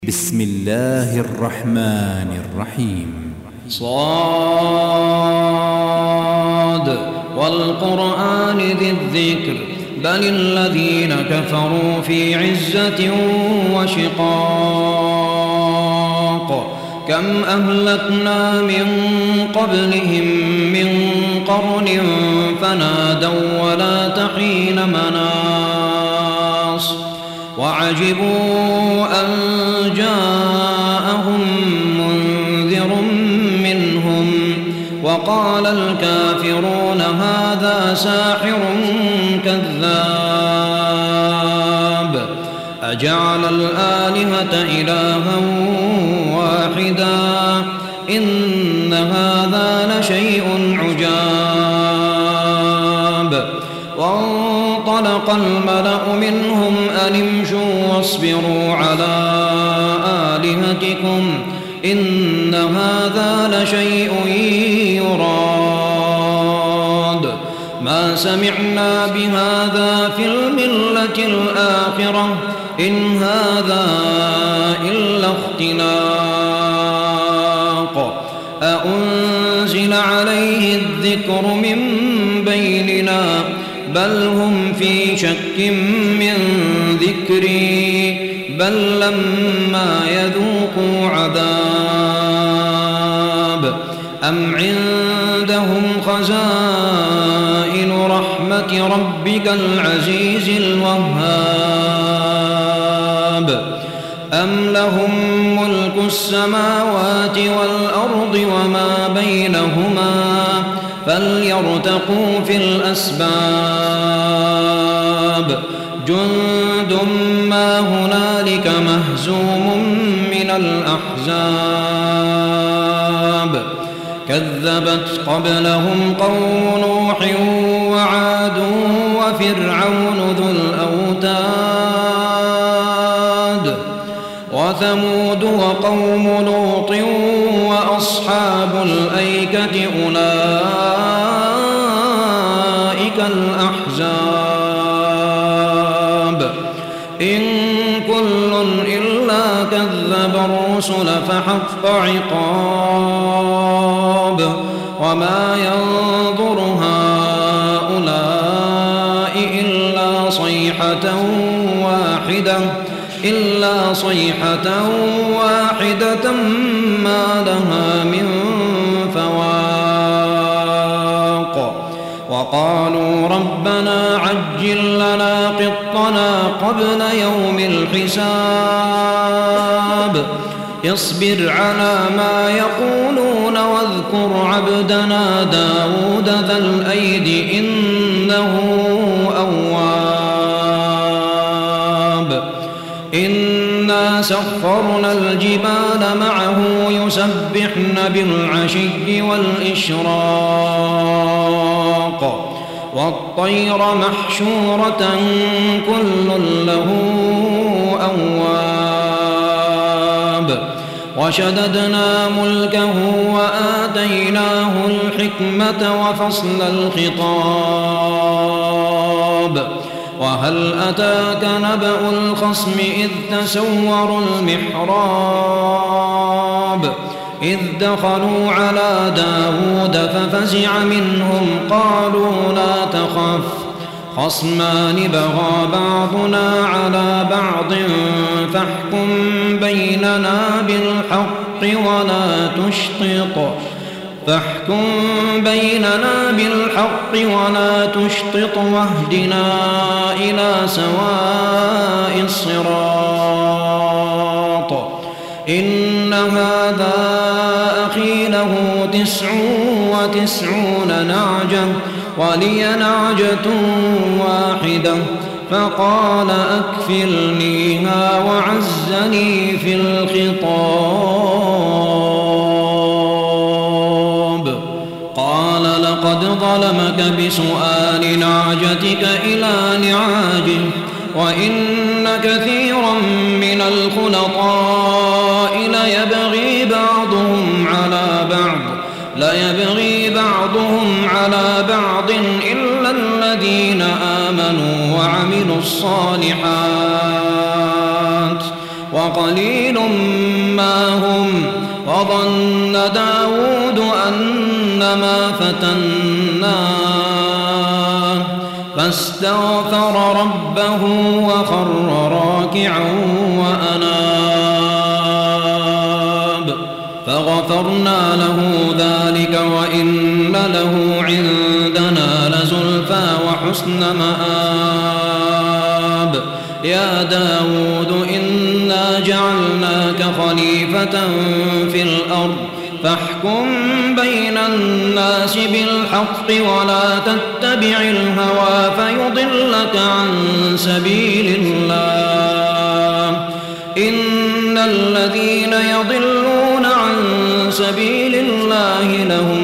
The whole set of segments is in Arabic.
بسم الله الرحمن الرحيم. صاد والقرآن ذي الذكر بل الذين كفروا في عزة وشقاق كم أهلكنا من قبلهم من قرن فنادوا ولا تحين مناص وعجبوا أن جاءهم منذر منهم وقال الكافرون هذا ساحر كذاب أجعل الآلهة إلها واحدا إن هذا لشيء عجاب وانطلق الملأ منهم أن امشوا واصبروا على آلهتكم إن هذا لشيء يراد ما سمعنا بهذا في الملة الآخرة إن هذا إلا اختلاق أأنزل عليه الذكر من بيننا بل هم في شك من ذكري بل لما يذوقوا عذاب أم عندهم خزائن رحمة ربك العزيز الوهاب أم لهم ملك السماوات والأرض وما بينهما فليرتقوا في الأسباب جند ما هنالك مهزوم من الأحزاب كذبت قبلهم قوم نوح وعاد وفرعون ذو الأوتاد وثمود وقوم لوط وأصحاب الأيكة أولئك الأحزاب إن كل إلا كذب الرسل فحق عقاب وما ينظر هؤلاء إلا صيحة واحدة ما لها من فواق وقالوا ربنا عجل لنا قطنا قبل يوم الحساب اصبر على ما يقولون واذكر عبدنا داود ذا الأيد إنه أواب إنا سخرنا الجبال معه يسبحن بالعشي والإشراق والطير محشورة كل له أواب وشددنا ملكه وآتيناه الحكمة وفصل الخطاب وهل أتاك نبأ الخصم إذ تسوروا المحراب إذ دخلوا على داود ففزع منهم قالوا لا تخف خصمان بغى بعضنا على بعض فاحكم بيننا بالحق ولا تشطط واهدنا إلى سواء الصراط إن هذا أخي له 99 نعجة ولي نعجة واحدة فقال أكفلنيها وعزني في الخطاب قال لقد ظلمك بسؤال نعجتك إلى نعاجه وإن كثيرا من الخلطاء ليبغي بعضهم على بعض إلا الذين آمنوا وعملوا الصالحات وقليل ما هم. وظن داود أنما فتناه فاستغفر ربه وخر راكعا وأناب فغفرنا له ذلك وإن له عندنا لزلفى وحسن مآب. يا داود إنا جعلناك خليفة في الأرض فاحكم بين الناس بالحق ولا تتبع الهوى فيضلك عن سبيل الله. إن الذين يضلون عن سبيل الله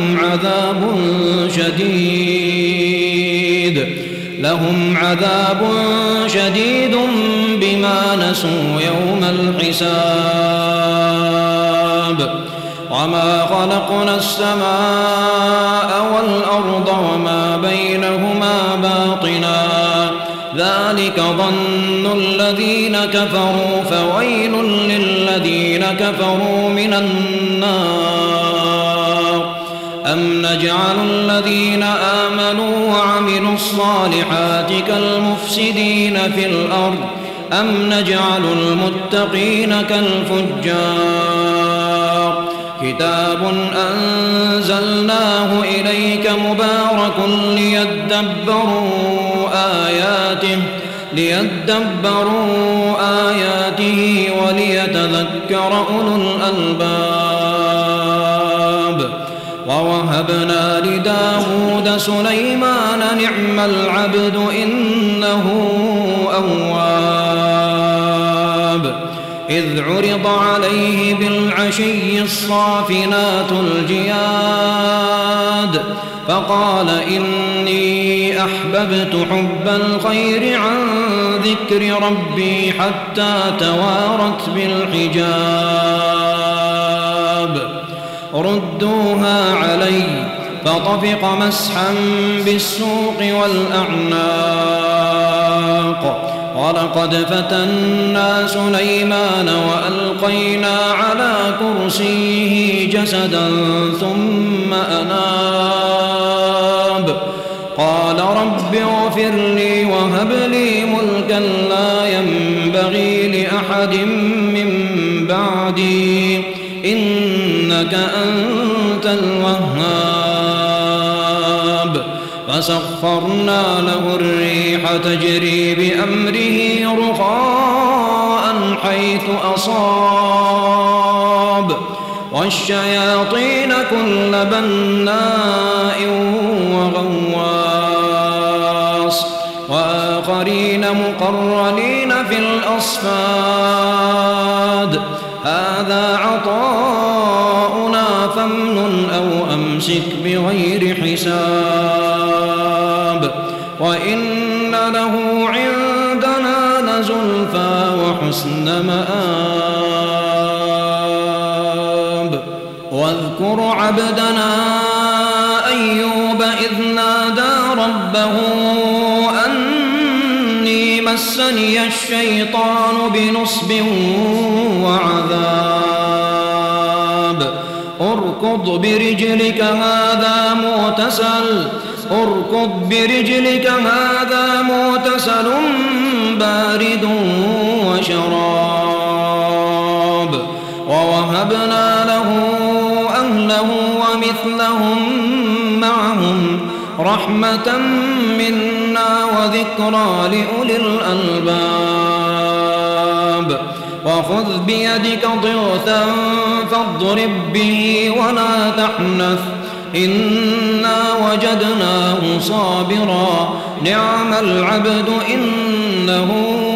لهم عذاب شديد بما نسوا يوم الحساب. وما خلقنا السماء والأرض وما بينهما باطلا ذلك ظن الذين كفروا فويل للذين كفروا من النار. أم نجعل الذين آمنوا وعملوا الصالحات كالمفسدين في الأرض أم نجعل المتقين كالفجار. كتاب أنزلناه إليك مبارك ليدبروا آياته وليتذكر أولو الألباب. ووهبنا لداود سليمان نعم العبد إنه أواب. إذ عرض عليه بالعشي الصافنات الجياد فقال إني أحببت حب الخير عن ذكر ربي حتى توارت بالحجاب. ردوها علي فطفق مسحا بالسوق والأعناق. ولقد فتنا سليمان وألقينا على كرسيه جسدا ثم أناب. قال رب اغفر لي وهب لي ملكا لا ينبغي لأحد من بعدي إنك أنت الوهاب. فسخرنا له الريح تجري بأمره رخاء حيث أصاب والشياطين كل بناء وغواص وآخرين مقرنين في الأصفاد. هذا عطاؤنا فامنن أو أمسك بغير حساب. وإن له عندنا لزلفى وحسن مآب. واذكر عبدنا أيوب إذ نادى ربه أني مسني الشيطان بنصب وعذاب. اركض برجلك هذا مغتسل بارد وشراب. ووهبنا له أهله ومثلهم معهم رحمة منا وذكرى لأولي الألباب. وخذ بيدك ضغثا فاضرب به ولا تحنث إنا وجدناه صابرا نعم العبد إنه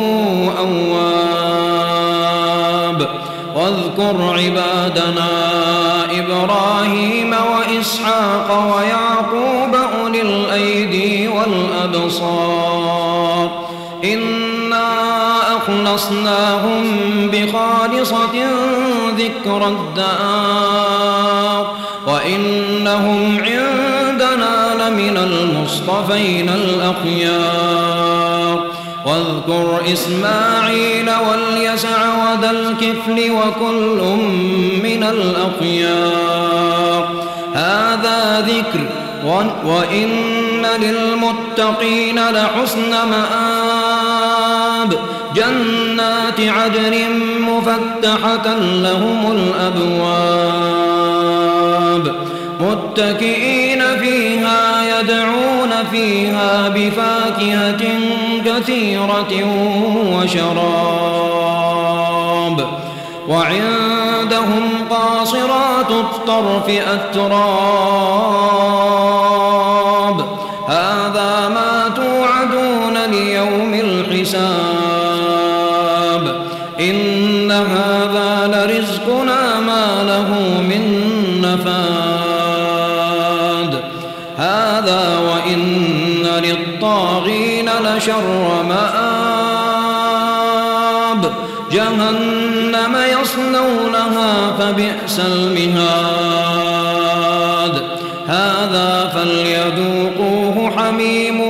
أواب. واذكر عبادنا إبراهيم وإسحاق ويعقوب أولي الأيدي والأبصار إنا أخلصناهم بخالصة ذكر الدار وإنهم عندنا لمن المصطفين الأخيار. واذكر إسماعيل واليسع وذا الكفل وكل من الأخيار هذا ذكر وإن للمتقين لحسن مآب جنات عدن مفتحة لهم الأبواب متكئين فيها يدعون فيها بفاكهة كثيرة وشراب وعندهم قاصرات الطرف أتراب هذا ما توعدون ليوم الحساب إن هذا لرزقنا ما له من نفاد هذا وإن للطاغين لشر مآب جهنم يصلونها فبئس المهاد هذا فليذوقوه حميم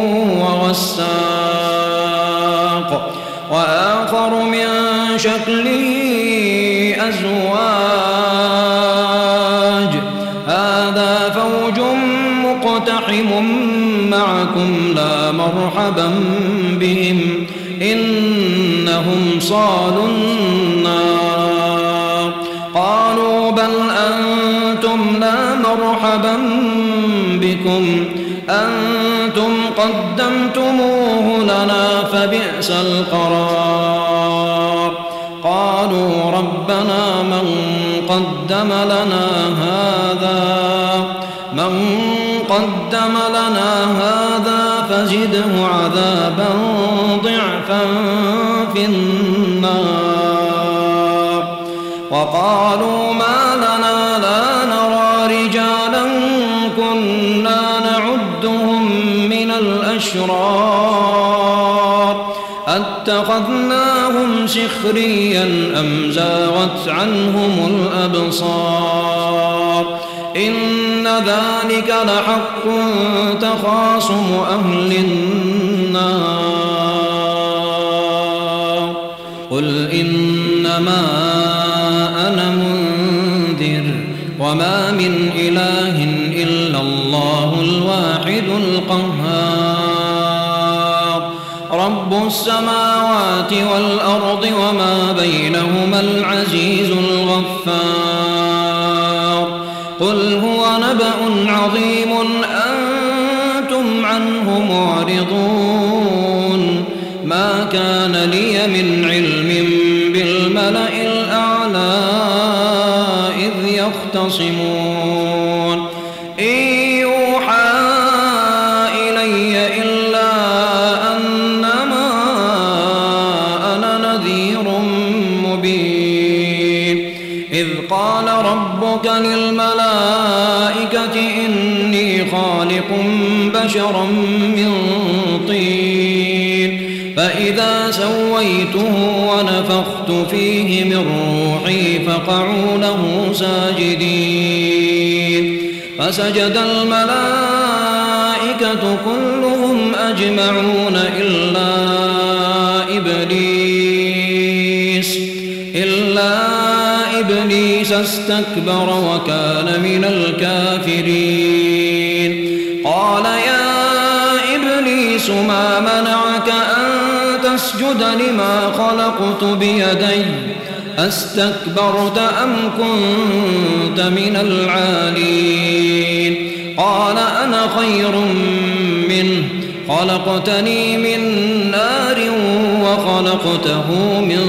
وغساق وآخر من شكله أزواج هذا فوج مقتحم معكم لا مرحبا بهم إنهم صالوا النار قالوا بل أنتم لا مرحبا بكم أنتم قدمتموه لنا فبئس القرار قالوا ربنا من قدم لنا هذا فزده عذابا ضعفا في النار وقالوا ما لنا لا نرى رجالا كنا نعدهم من الأشرار أتخذناهم سخريا أم زاغت عنهم الأبصار إن ذلك لحق تخاصم أهل النار قل إنما أنا منذر وما من إله إلا الله الواحد القهار رب السماوات والأرض وما بينهما العزيز الغفار قل هو نبأ عظيم أنتم عنه معرضون ما كان لي من علم بالملأ الأعلى إذ يختصمون إن يوحى إلي إلا أنما أنا نذير مبين إذ قال ربك للملائكة إني خالق بشرا من طين فإذا سويته ونفخت فيه من روحي فقعوا له ساجدين فسجد الملائكة كلهم أجمعون إلا إبليس استكبر وكان من الكافرين قال يا إبليس ما منعك أن تسجد لما خلقت بيدي أستكبرت أم كنت من العالين قال أنا خير منه خلقتني من نار وخلقته من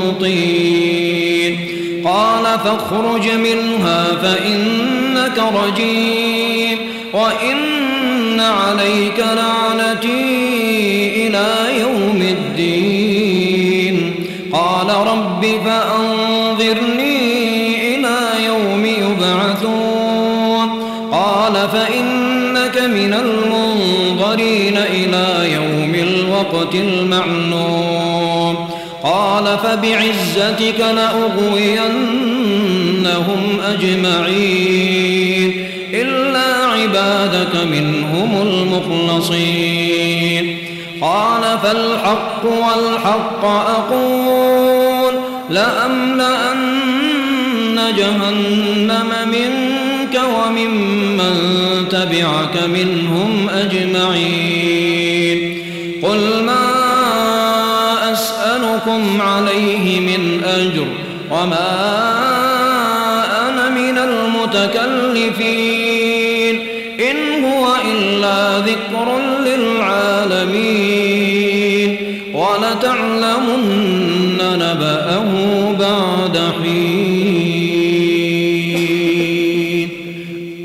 طين قال فاخرج منها فإنك رجيم وإن عليك لعنتي إلى يوم الدين قال رب فأنظرني إلى يوم يبعثون قال فإنك من المنظرين إلى يوم الوقت المعلوم قال فبعزتك لأغوينهم أجمعين إلا عبادك منهم المخلصين قال فالحق والحق أقول لأملأن جهنم منك وممن تبعك منهم أجمعين قل ما أسألكم عليه من أجر وما أنا من المتكلفين إن هو إلا ذكر للعالمين ولتعلمن نبأه بعد حين